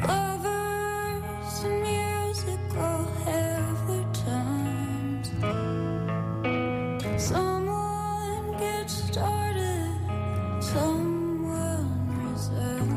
Lovers and music all have their times. Someone gets started, someone resigns.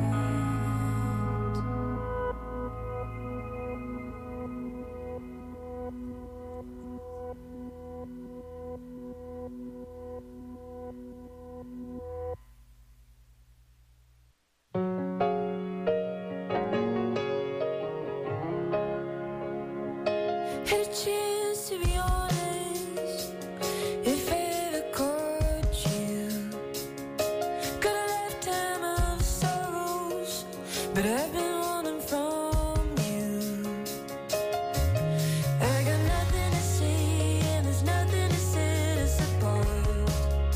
Had a chance to be honest, if I ever caught you. Got a lifetime of sorrows, but I've been running from you. I got nothing to say, and there's nothing to set us apart.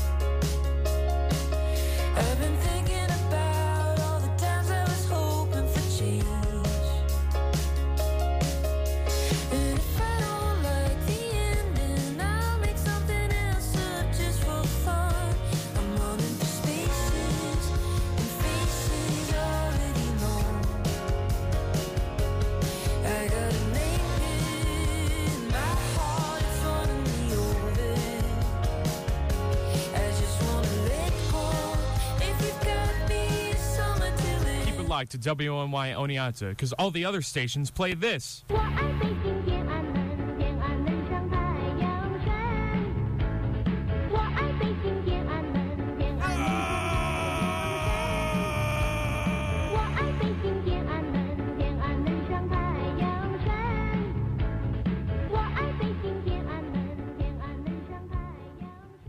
I've been thinking about all the times I was hoping for change. And if I don't like the ending, I'll make something else up just for fun. I'm running through spaces and faces already known. I got a name in my heart, it's running me over. I just wanna let go. If you've got me, summer till it. Keep it locked to WNY Oneonta, because all the other stations play this. 我爱北京天安门，天安门上太阳山。我爱北京天安门，天安门上太阳山。我爱北京天安门，天安门上太阳山。我爱北京天安门，天安门上太阳山。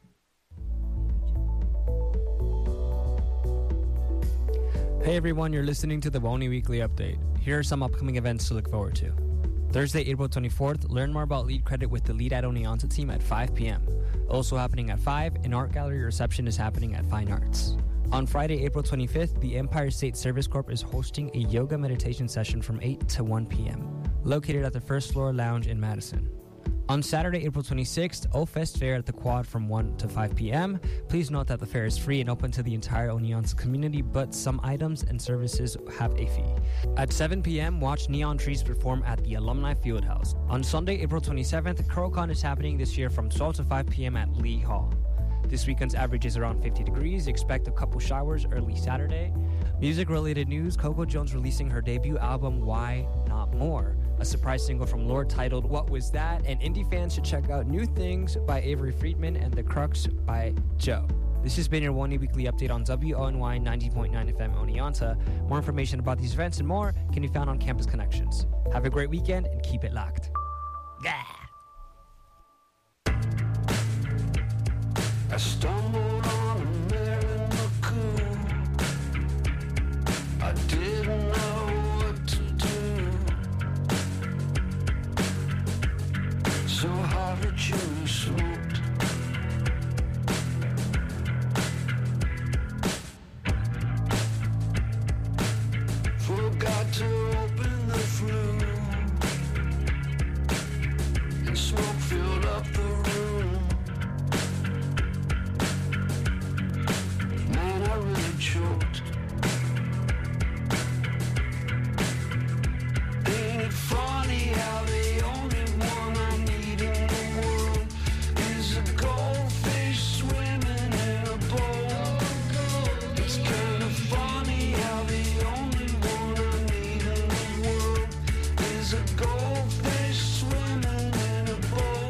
Hey everyone, you're listening to the WONI Weekly Update. Here are some upcoming events to look forward to. Thursday, April 24th, learn more about Lead Credit with the Lead at Oneonta team at 5 p.m. Also happening at 5, an art gallery reception is happening at Fine Arts. On Friday, April 25th, the Empire State Service Corp is hosting a yoga meditation session from 8 to 1 p.m., located at the First Floor Lounge in Madison. On Saturday, April 26th, O-Fest Fair at the Quad from 1 to 5 p.m. Please note that the fair is free and open to the entire Oneonta community, but some items and services have a fee. At 7 p.m., watch Neon Trees perform at the Alumni Fieldhouse. On Sunday, April 27th, CurlCon is happening this year from 12 to 5 p.m. at Lee Hall. This weekend's average is around 50 degrees. Expect a couple showers early Saturday. Music-related news, Coco Jones releasing her debut album, Why Not More? A surprise single from Lorde titled What Was That? And indie fans should check out New Things by Avery Friedman and The Crux by Joe. This has been your WONI Weekly Update on WONY 90.9 FM Oneonta. More information about these events and more can be found on Campus Connections. Have a great weekend and keep it locked. Yeah! I stumbled on a mare in the cool. I didn't know what to do. So hard that you smoked. Forgot to open the flue, and smoke filled up the room. Man, I really choked. Ain't it funny how the only one I need in the world is a goldfish swimming in a bowl? It's kind of funny how the only one I need in the world is a goldfish swimming in a bowl.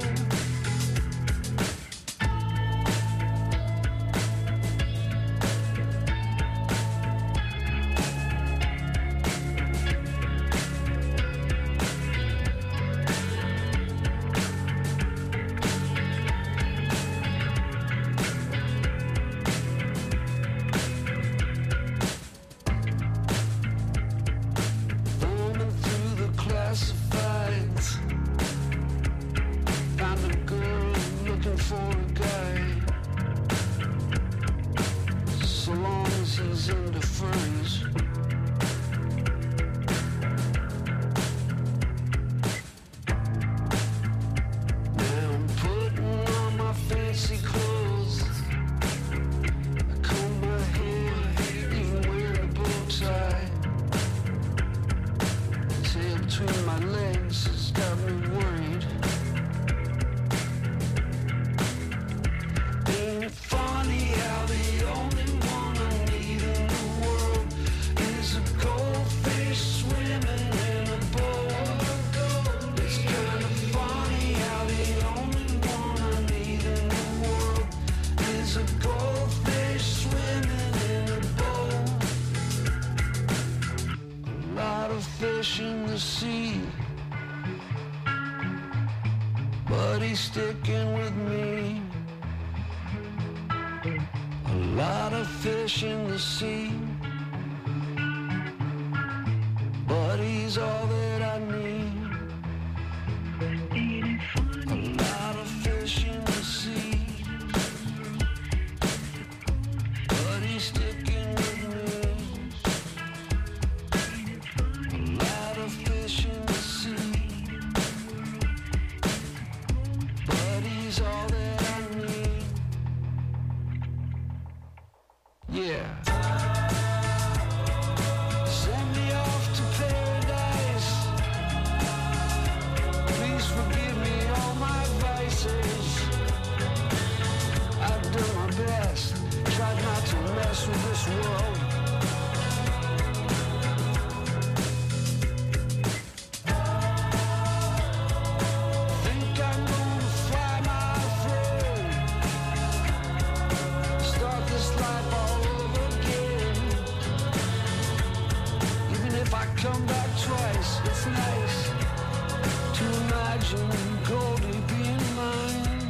Thumbing through the classified between my legs has got me worried. Ain't it funny how the only one I need in the world is a goldfish swimming in a bowl? It's kind of funny how the only one I need in the world is a goldfish swimming in a bowl. A lot of fish in the sea, but he's sticking with me. A lot of fish in the sea, but he's all that I need. A lot of fish in the sea, but he's sticking with me. A lot of fish in the sea, but he's all that I need. Yeah. Send me off to paradise. Please forgive me all my vices. I've done my best, tried not to mess with this world. Think I'm gonna fly my throne, start this life all over again. Even if I come back twice, it's nice to imagine Goldie being mine.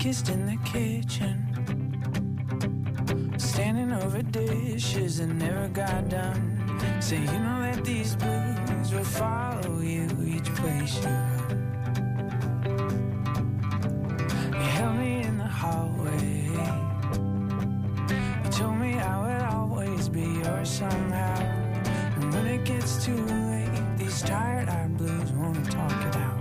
kissed in the kitchen, standing over dishes that never got done. Say, you know that these blues will follow you each place you run. You held me in the hallway. You told me I would always be yours somehow. And when it gets too late, these tired-eyed blues wanna talk it out.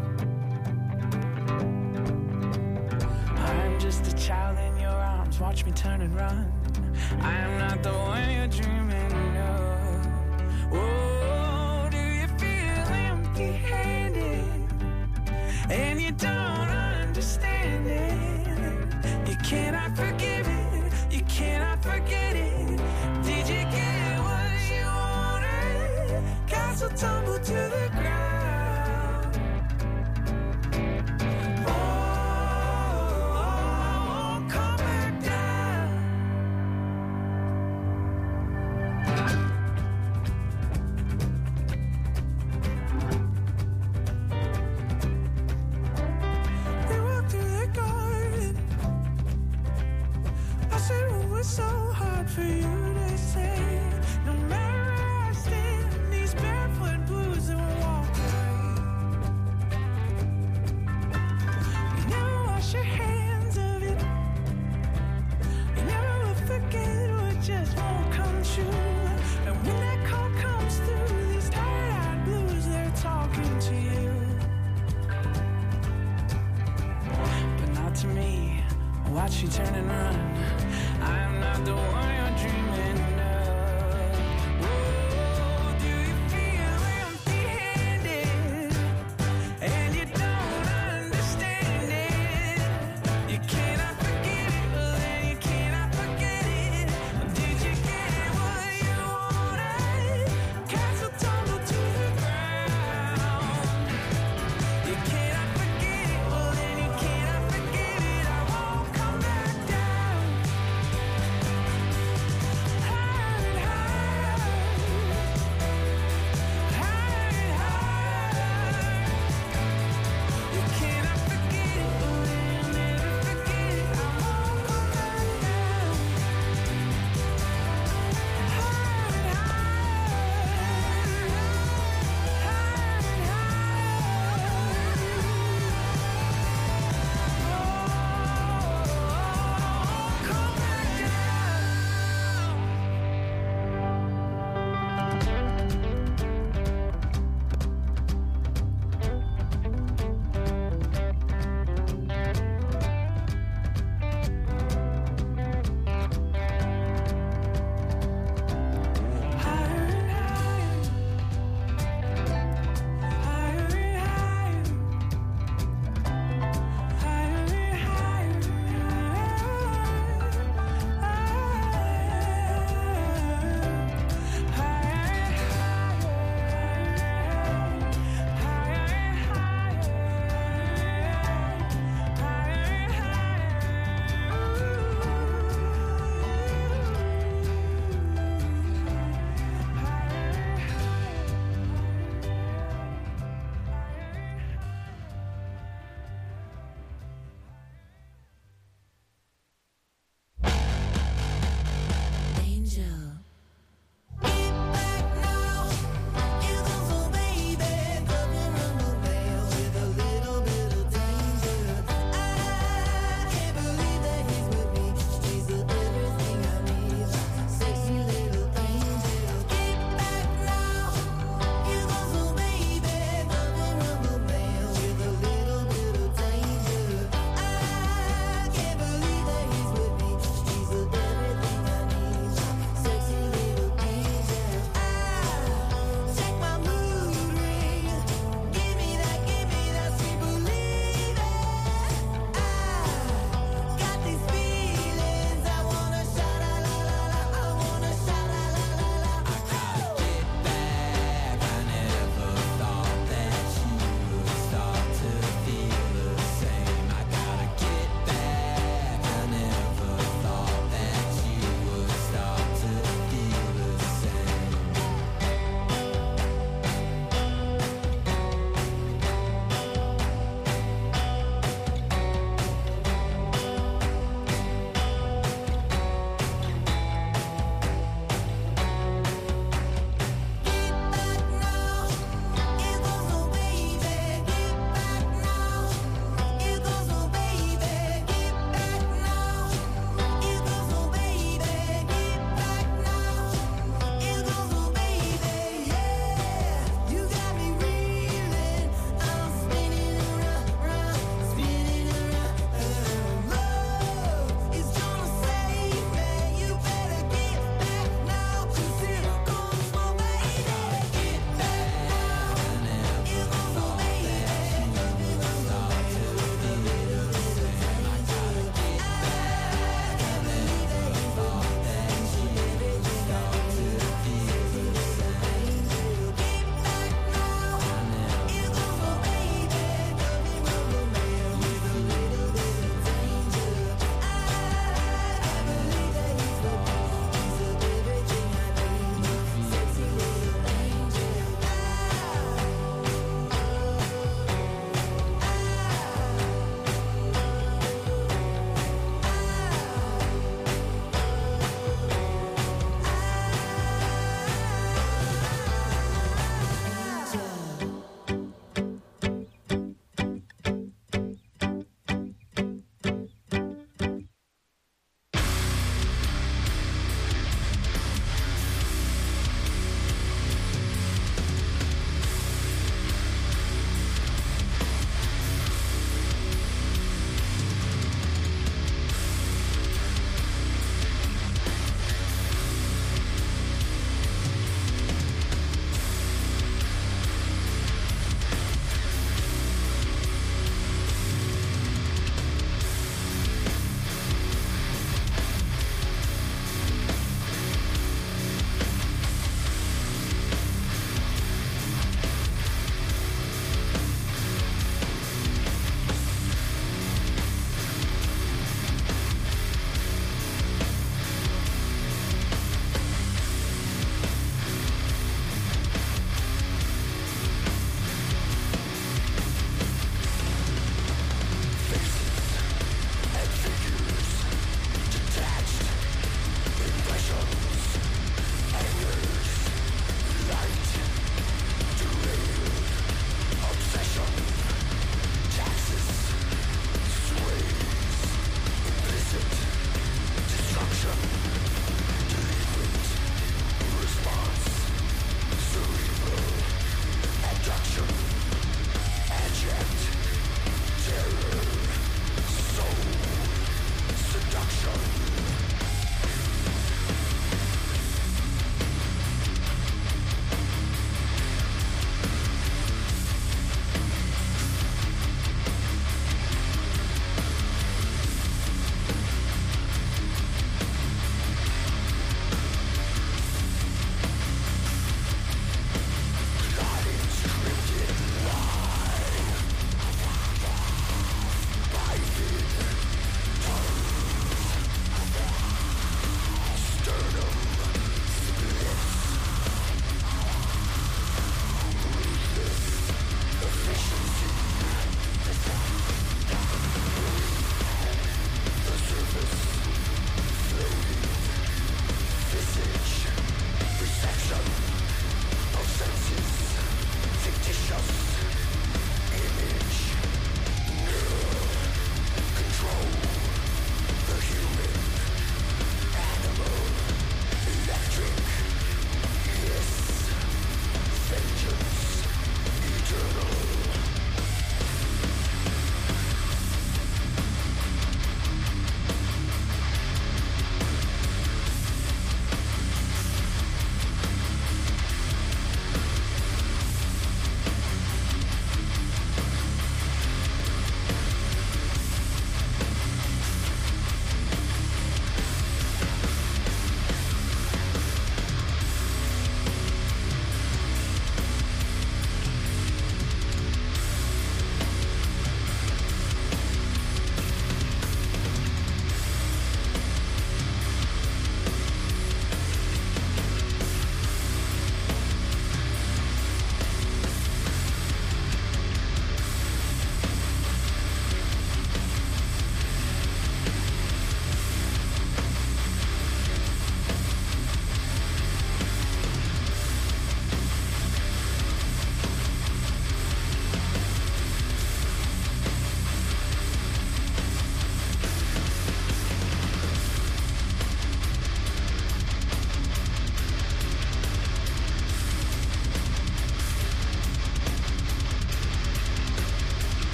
I'm just a child in your arms, watch me turn and run. I am not the one you're dreaming of. Oh, do you feel empty-handed? And you don't understand it. You cannot forgive it, you cannot forget it. Did you get what you wanted? Castle tumble to the ground. Oh, come back down. We walked through the garden. I said, what was so hard for you to say? No matter where I stand, these barefoot blues that will walk away. You never wash your hands of it. You never will forget what just won't come true. And when that call comes through, these tired-eyed blues, they're talking to you. But not to me. Watch you turn and run. I'm not the one you're dreaming of. Whoa, do you feel empty-handed? And you don't understand it. You cannot forget it, then you cannot forget it. Did you get what you wanted? Castle tumble to the ground. You cannot forget it, well then you cannot forget it. I won't come back down.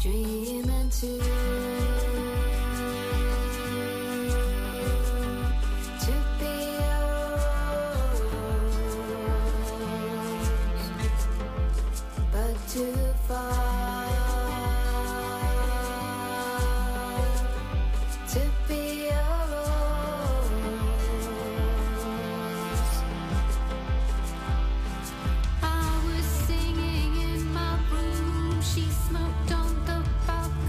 dreaming too. To be yours, but too far to be yours. I was singing in my room. She smoked on the balcony.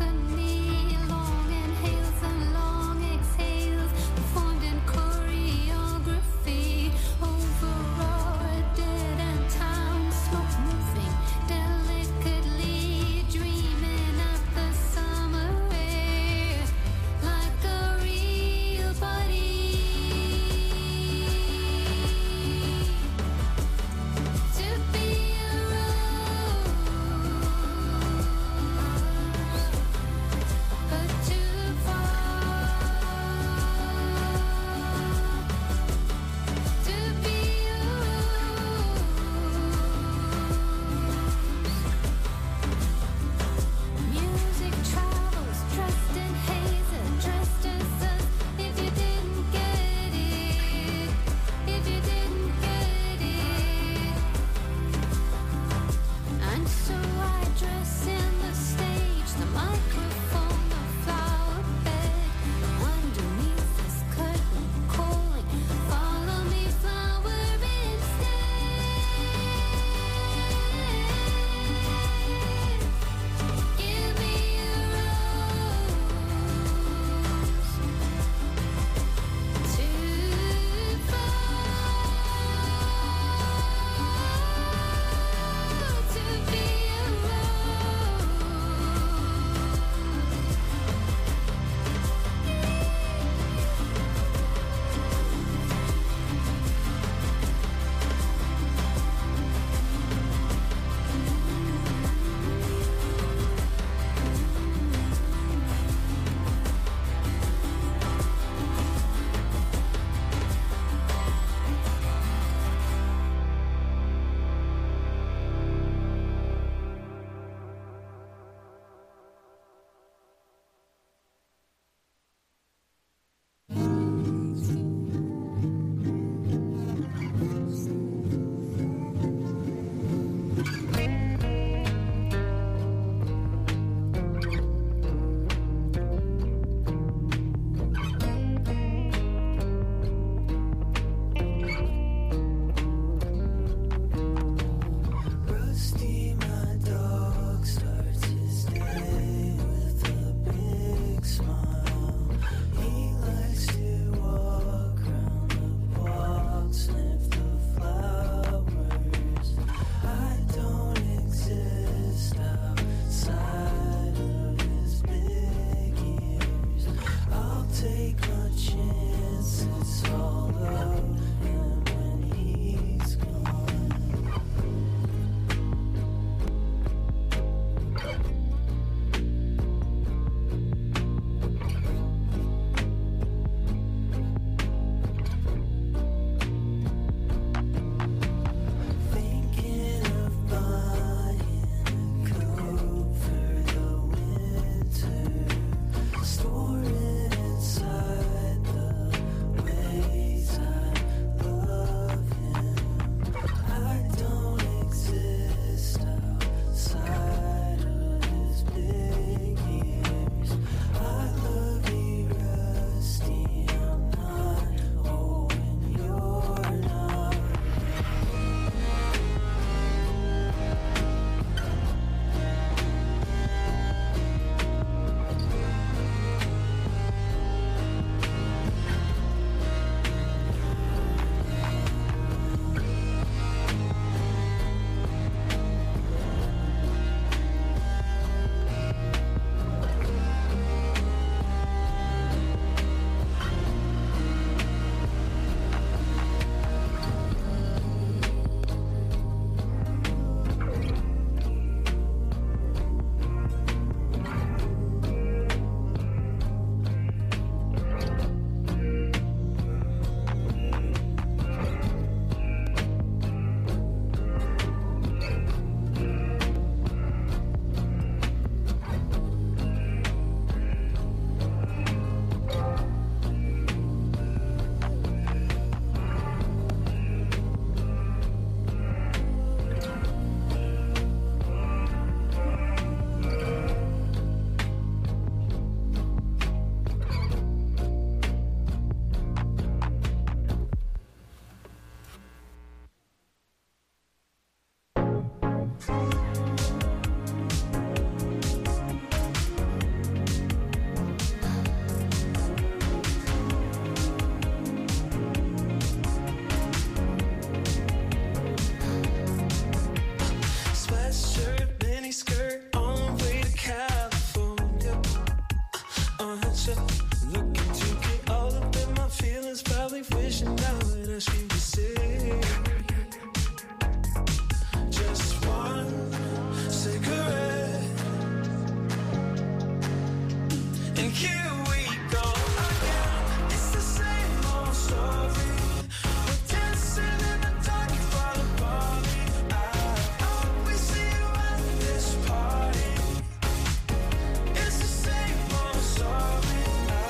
here we go again. It's the same old story. We're dancing in the dark, you fall apart. I always see you at this party. It's the same old story.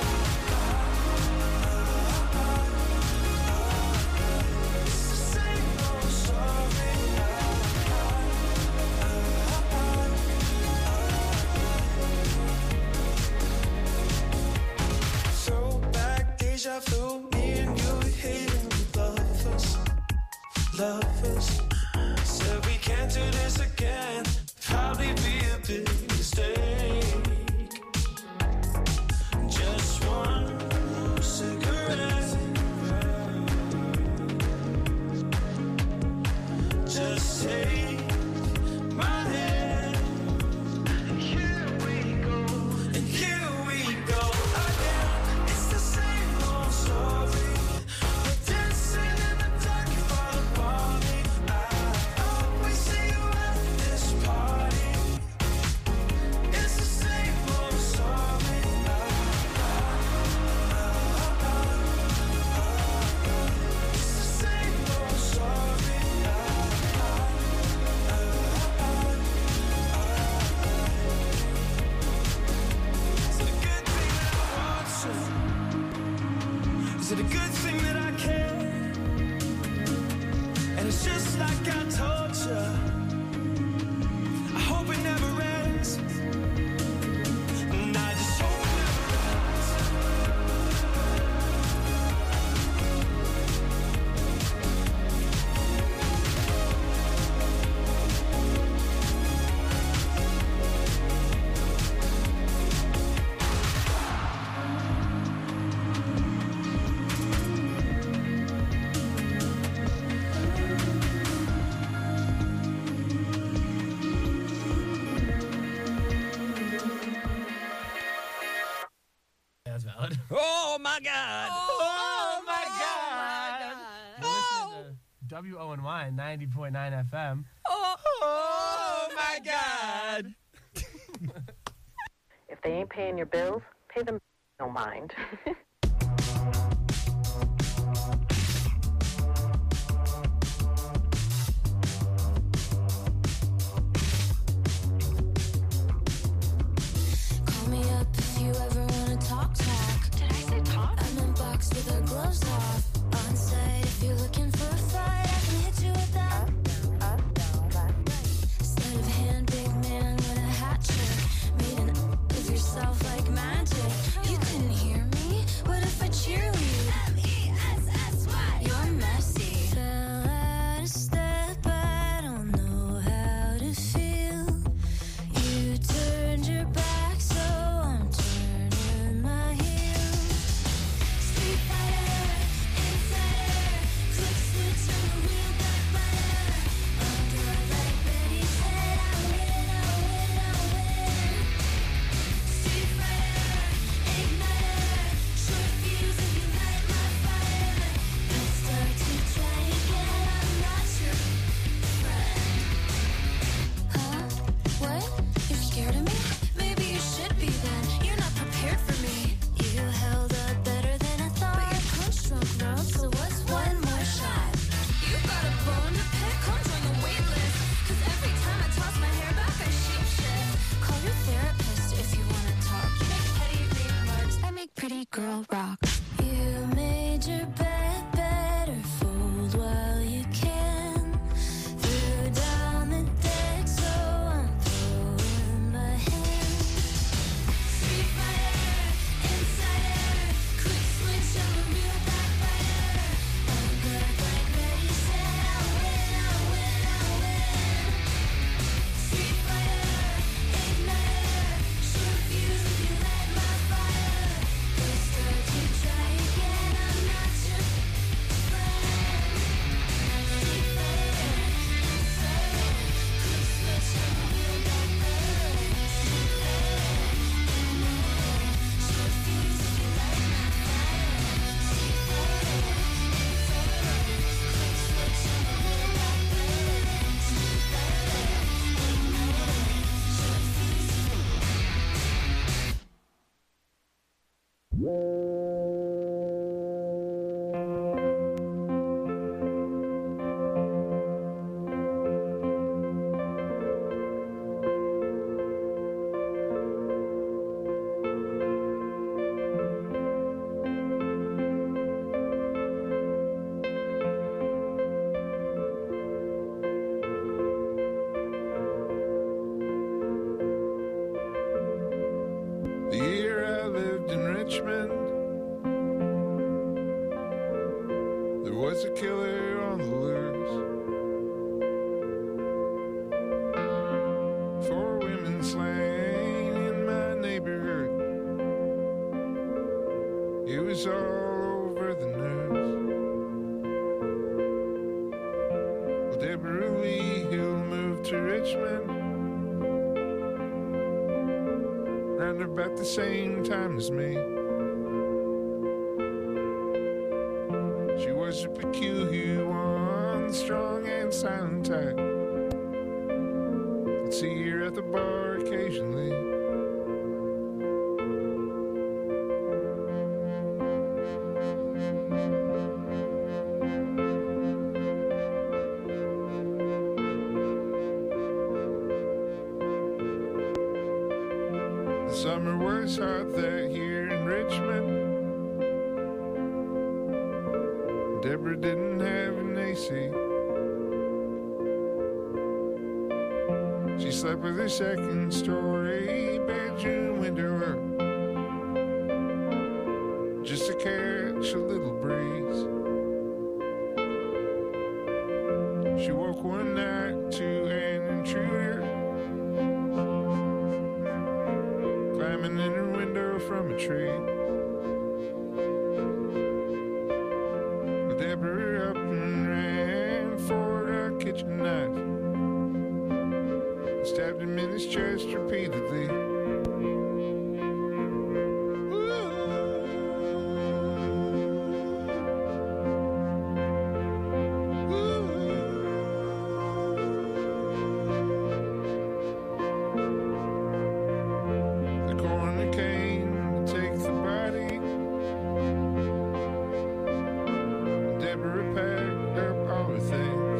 It's the same old story. Throwback deja vu, me and you hating lovers, lovers. Said we can't do this again, probably be a big mistake. Just one cigarette, just take my hand. And here we go again. It's the same old story. We're dancing in the dark, you fall apart. I always see you at this party. It's the same old story. It's the same old story. Is it a good thing that I want you? Is it a good thing that I care? And it's just like I told you. I hope it never ends. And I just hope it never ends. That's valid. Oh my God! Oh my God! You're listening to WONY 90.9 FM. Oh my God! If they ain't paying your bills, pay them no mind. Call me up if you ever wanna talk. Did I say talk? I'm in box with our gloves off. On site, if you're looking for a fight, I can hit you with that. Sleight of hand, big man with a hat trick. Made an of yourself like magic. You couldn't hear me. The year I lived in Richmond, there was a killer on the loose. 4 women slain in my neighborhood. It was all over the news. Well, Deborah Lee Hill moved to Richmond around about the same time as me. She was a peculiar one, strong and silent type. I'd see her at the bar occasionally. The summer was hot that year in Richmond. Deborah didn't have an AC. She slept with her second story bedroom window up, just to catch a little breeze. She woke one night to an intruder climbing in her window from a tree. Deborah up and ran for a kitchen knife, stabbed him in his chest repeatedly. The coroner came to take the body. Deborah packed up all her things.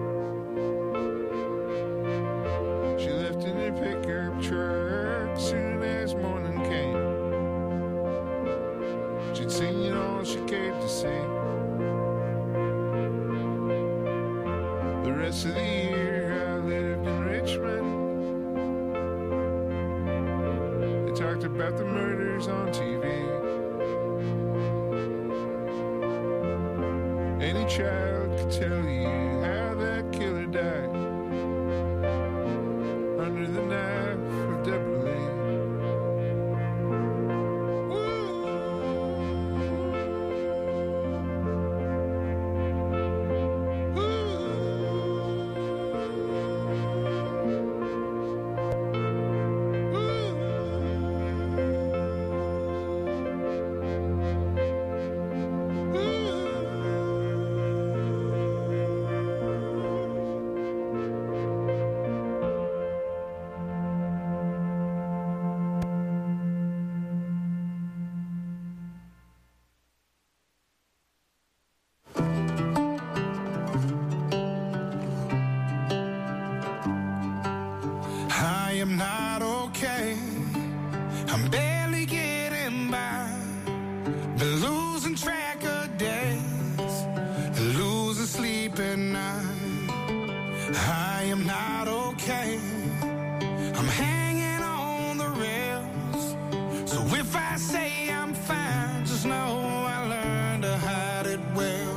She left in her pickup truck soon as morning came. She'd seen all she cared to see. The rest of the year I lived in Richmond. They talked about the murders on TV. Any child could tell you how that killer died under the knife of Deborah Lee. I am not okay. I'm barely getting by. Been losing track of days, losing sleep at night. I am not okay. I'm hanging on the rails. So if I say I'm fine, just know I learned to hide it well.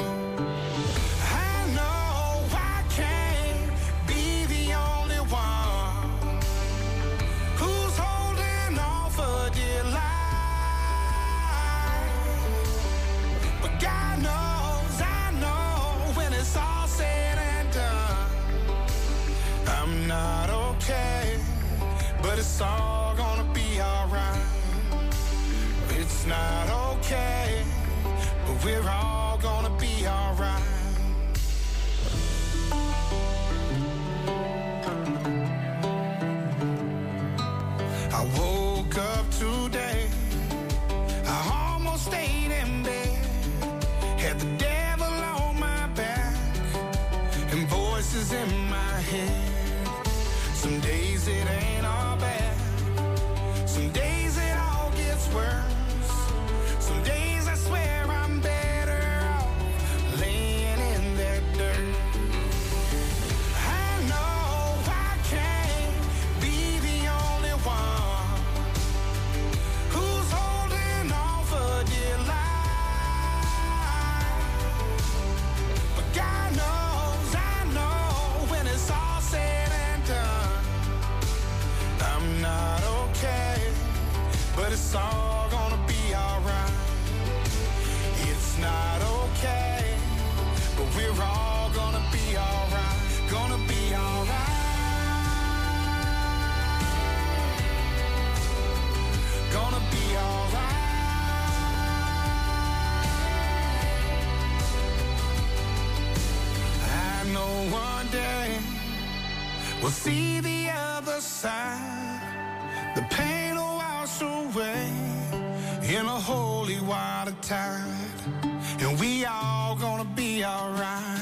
I know I can't be the only one who's holding on for dear life. But God knows, I know when it's all said and done, I'm not okay, but it's all gonna be alright. It's not okay, but we're all gonna be alright. I woke up today, I but it's all gonna be alright. It's not okay, but we're all gonna be alright. Gonna be alright. Gonna be alright. I know one day we'll see the other side. The pain will wash away in a holy water tide, and we all gonna be alright.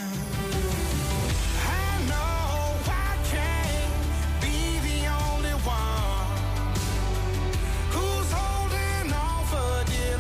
I know I can't be the only one who's holding on for dear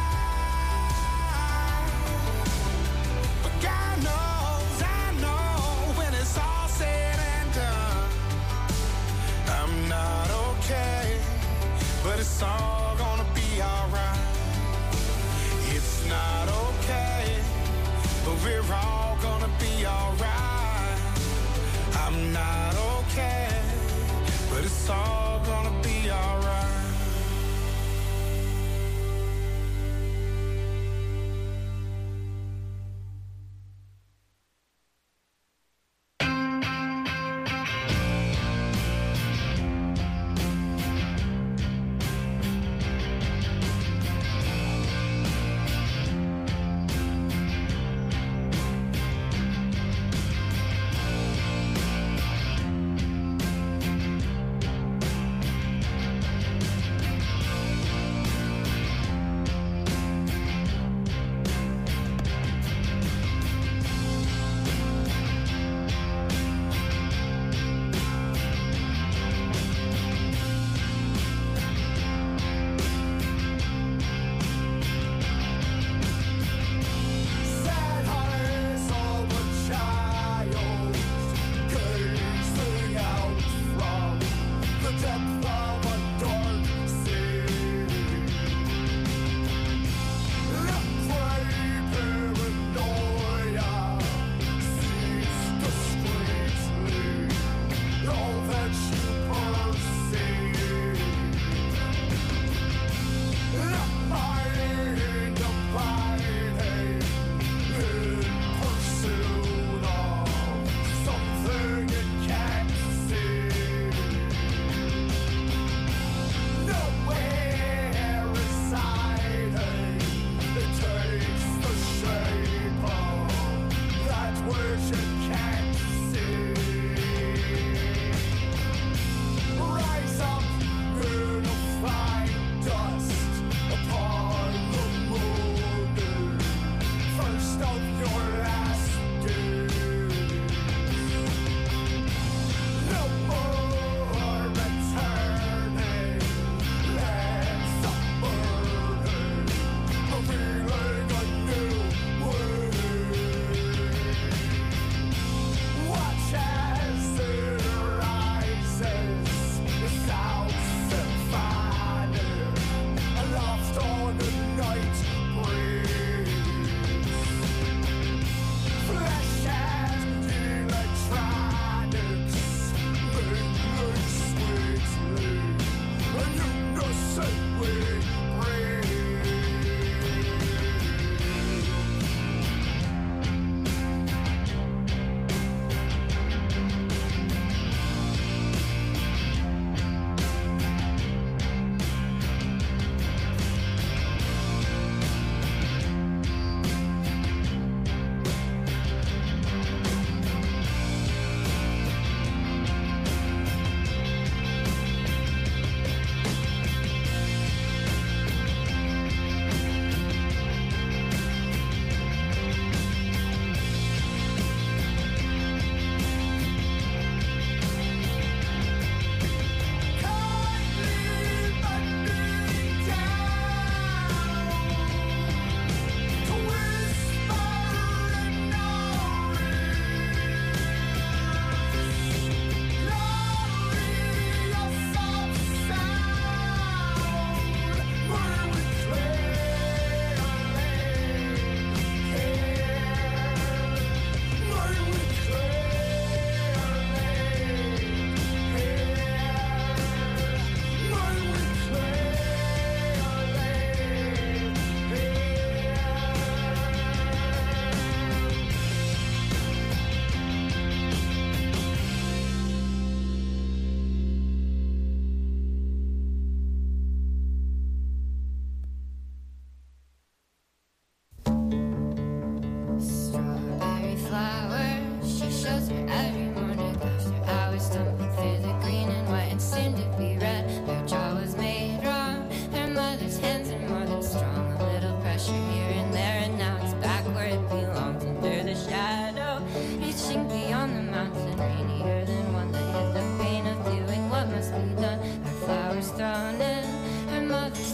life, but God knows, I know when it's all said and done, I'm not okay, but it's all gonna be alright. It's not okay, but we're all gonna be alright. I'm not okay, but it's all gonna be alright.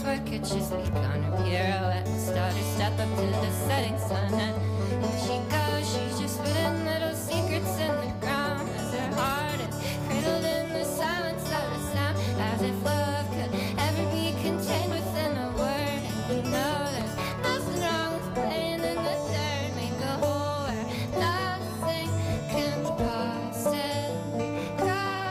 work had just begun. Her pirouette started, step up to the setting sun. And if she goes, she's just putting little secrets in the ground. As her heart is cradled in the silence of the sound. As if love could ever be contained within a word. And you know there's nothing wrong with playing in the dirt. Make a hole where nothing can possibly go.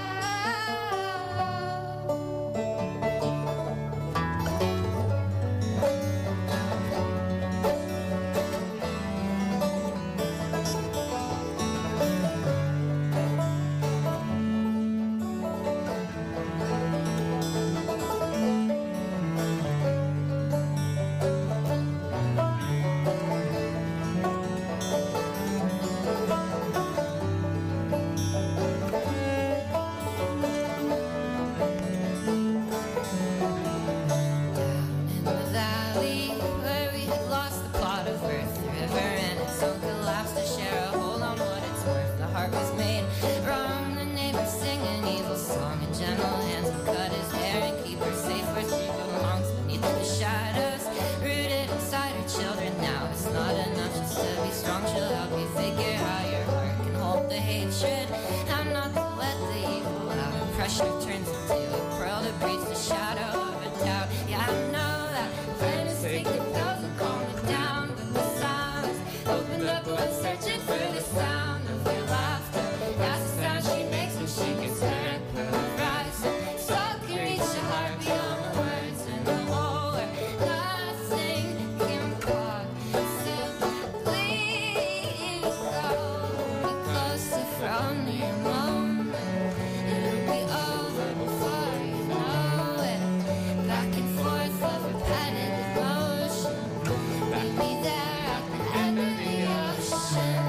In the valley where we had lost the plot of earth, the river and its own collapse to share a hold on what it's worth. The heart was made wrong, the neighbors sing an evil song, and gentle hands will cut his hair and keep her safe where she belongs, beneath the shadows, rooted inside her children. Now it's not enough just to be strong, she'll help you figure how your heart can hold the hatred, how not to let the evil out. And pressure turns into a pearl that breeds the shadow of a doubt. Yeah, I know that plan is taking pills and calm it down, but the silence opened up, I'm searching for the sound of your laughter. That's the sound she makes when she gets hurt. Her eyes so can reach your heart beyond the words in the hole where nothing can possibly go. Be closer from your moment. It'll be over before you know it. Back and forth of repetitive motion. Meet me there at the end of the ocean.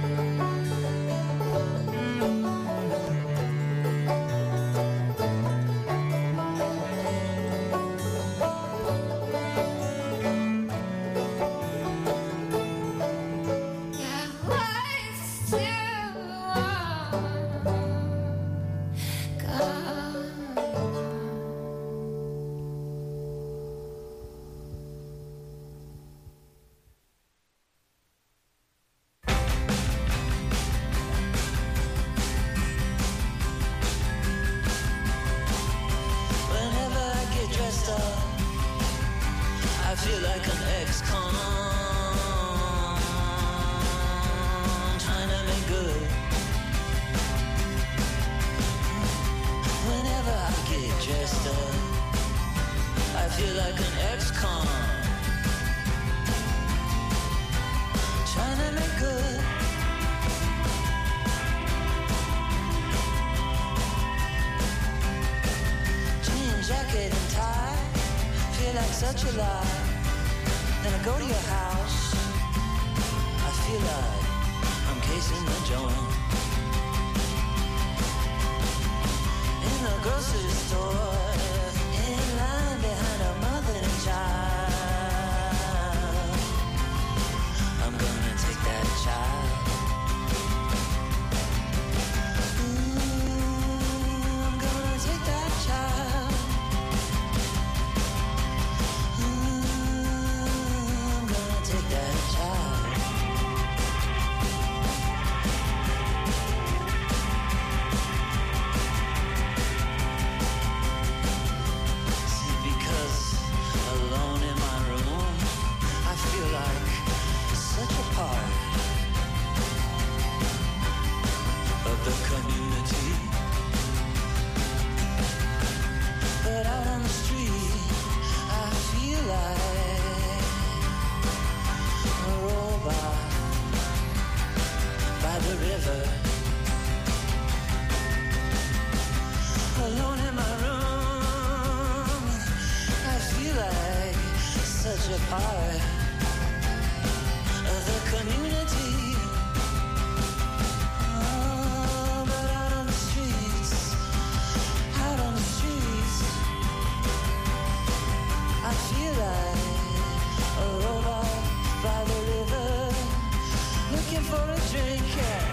Yeah, life's too long gone. Whenever I get dressed up, I feel like an ex-con trying to make good. Whenever I get dressed up, I feel like an ex-con trying to make good. Jean jacket and tie, feel like such a lie. Then I go to your house, I feel like I'm casing the joint. In the grocery store, in line behind a mother and child, I'm gonna take that child. Ooh, I'm gonna take that child. I'm gonna take that child. See, because alone in my room, I feel like such a part of the community. But out on the street, I feel like a robot by the river. Alone in my room, I feel like such a part of the community. Oh, but out on the streets, I feel like a robot by the river, looking for a drink. Yeah.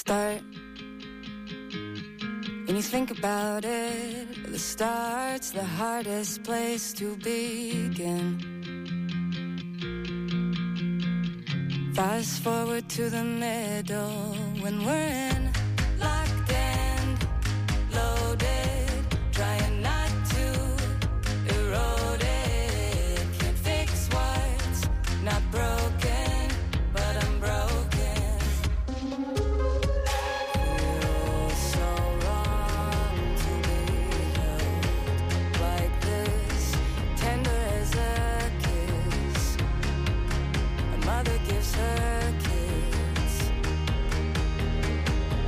start. When you think about it, the start's the hardest place to begin. Fast forward to the middle when we're in, locked in, loaded, trying not to erode it. Can't fix what's not broken, but I'm broken. Feels so wrong to be held like this, tender as a kiss. A mother gives her kids.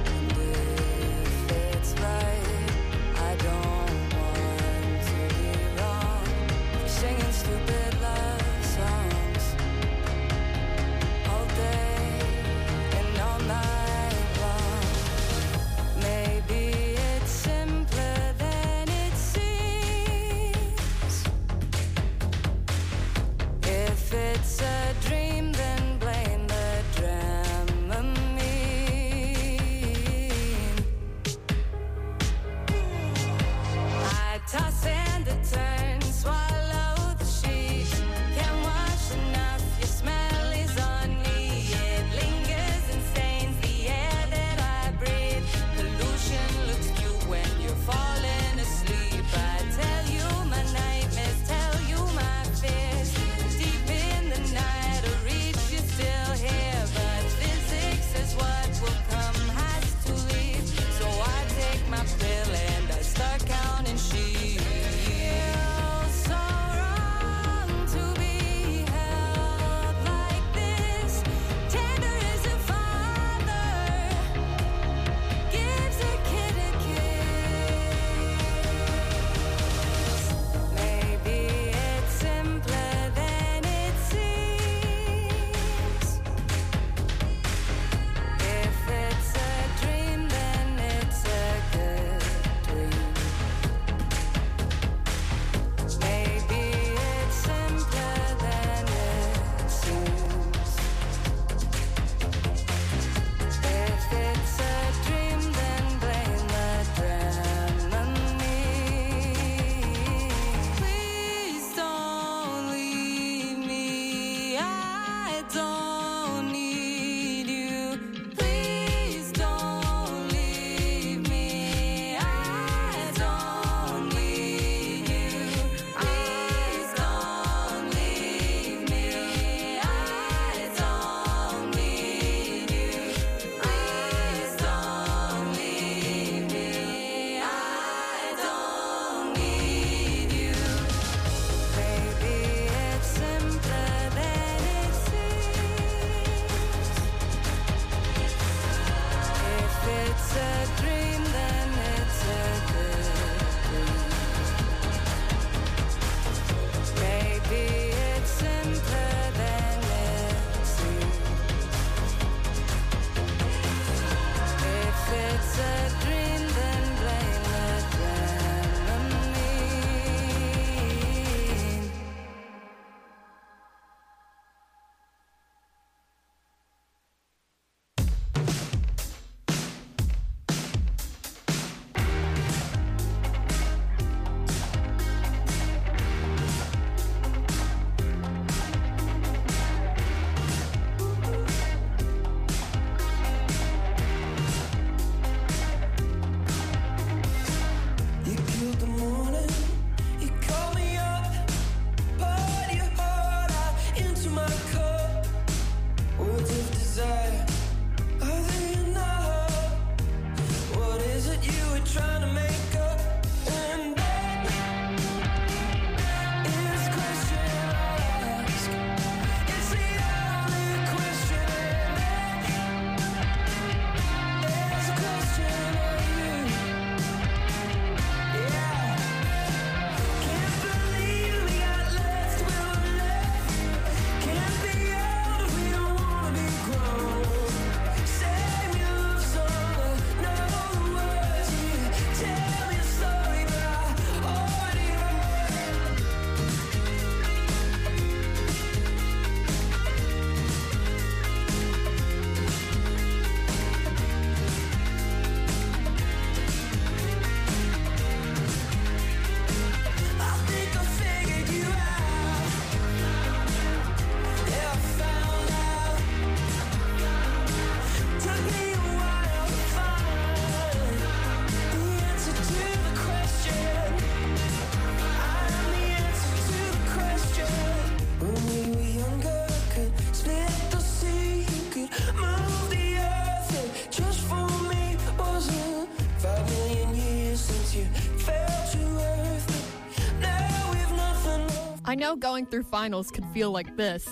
know going through finals could feel like this.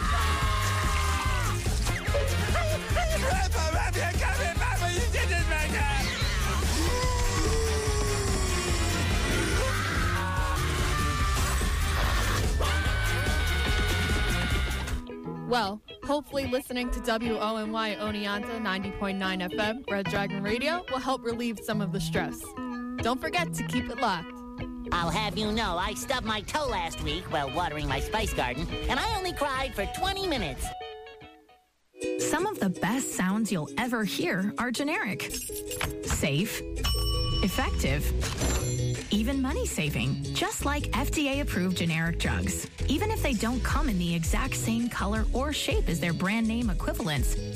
Well, hopefully listening to WONY Oneonta 90.9 FM, Red Dragon Radio, will help relieve some of the stress. Don't forget to keep it locked. I'll have you know I stubbed my toe last week while watering my spice garden, and I only cried for 20 minutes. Some of the best sounds you'll ever hear are generic, safe, effective, even money-saving, just like FDA-approved generic drugs. Even if they don't come in the exact same color or shape as their brand name equivalents,